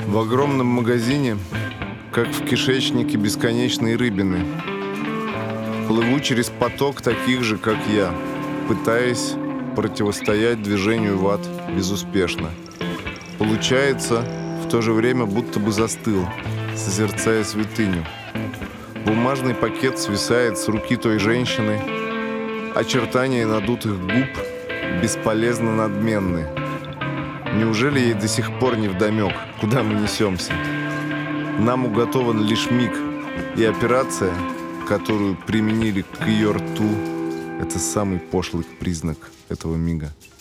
В огромном магазине, как в кишечнике бесконечной рыбины, плыву через поток таких же, как я, пытаясь противостоять движению в ад безуспешно. Получается, в то же время будто бы застыл, созерцая святыню. Бумажный пакет свисает с руки той женщины, очертания надутых губ бесполезно надменны. Неужели ей до сих пор не вдомек, куда мы несемся? Нам уготован лишь миг, и операция, которую применили к ее рту, это самый пошлый признак этого мига.